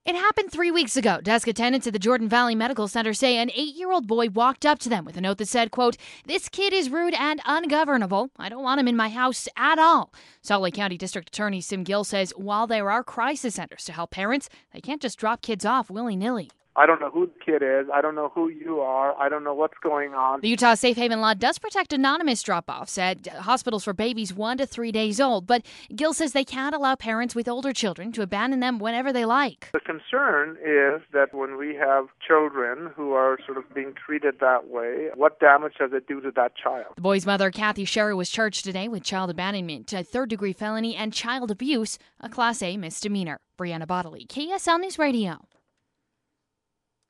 It happened 3 weeks ago. Desk attendants at the Jordan Valley Medical Center say an 8-year-old boy walked up to them with a note that said, quote, "This kid is rude and ungovernable. I don't want him in my house at all." Salt Lake County District Attorney Sim Gill says while there are crisis centers to help parents, they can't just drop kids off willy-nilly. I don't know who the kid is. I don't know who you are. I don't know what's going on. The Utah Safe Haven law does protect anonymous drop-offs at hospitals for babies 1 to 3 days old, but Gill says they can't allow parents with older children to abandon them whenever they like. The concern is that when we have children who are sort of being treated that way, what damage does it do to that child? The boy's mother, Kathy Sherry, was charged today with child abandonment, a third-degree felony, and child abuse, a Class A misdemeanor. Brianna Bodley, KSL News Radio.